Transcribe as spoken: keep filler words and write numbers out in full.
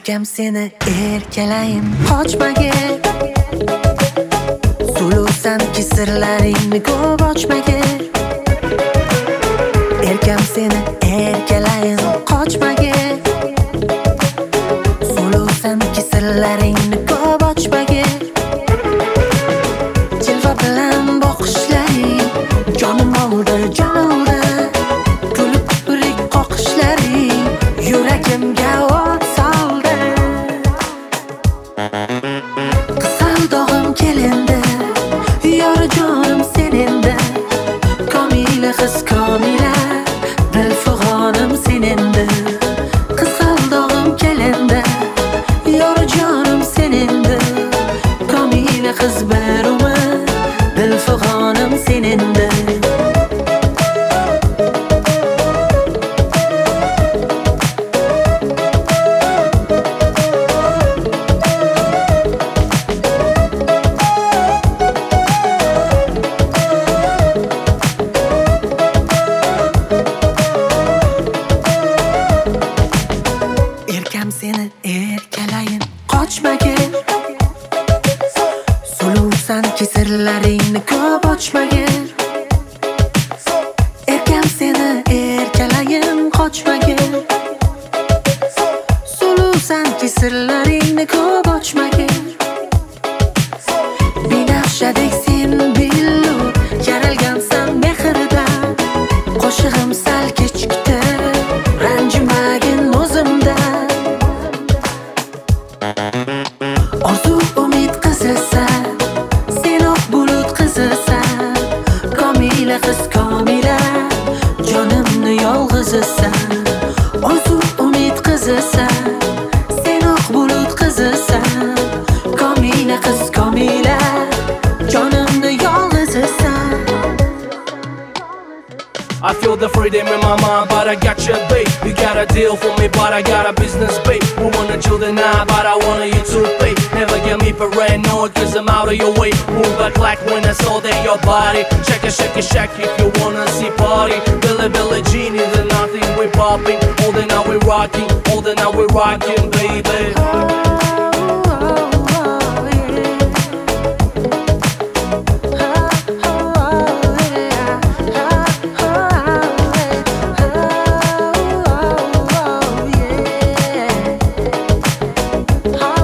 Erkam seni erkalayin qochmagin, Sulusanki sirlaringni ko'p ochmagin. Erkam seni erkalayin qochmagin, Sulusanki sirlaringni ko'p ochmagin. Jilva bilan boqishlaring jonim oldi, jonim oldi. Kulib kipirik qoqishlaring yuragimga o't soldi. Qizal dog'im kelindi, yor jonim senindi. Komila qiz komila, dilfig'onim senindi. Qizal dog'im kelindi, yor jonim senindi. Komila qiz baruma, dilfig'onim senindi. Erkam seni erkalayin qochmagin, Sulusanki sirlaringni ko'p ochmagin. Erkam seni erkalayin qochmagin, Sulusanki sirlaringni ko'p ochmagin. Binafshadek sen billur, yaralgansan mehrdan. Qo'shig'im sal kechikdi, ranjimagin o'zimdan. Orzu umid qizisan, sen oq bulut qizisan. Komila qiz komila, jonimni yolg'izisan. Orzu umid qizisan, sen oq bulut qizisan. Komila qiz komila, jonimni yolg'izisan. I feel the freedom in my mind, but I got your babe. You got a deal for me, but I got a business babe. We wanna chill the night, but I want you to pay. Never get me paranoid, cause I'm out of your way. Move back like when I saw that your body. Shake it, shake it, shake if you wanna see party. Billy, Billy Jean is the nothing we popping. All the night we rocking, all the night we rocking, baby. Oh,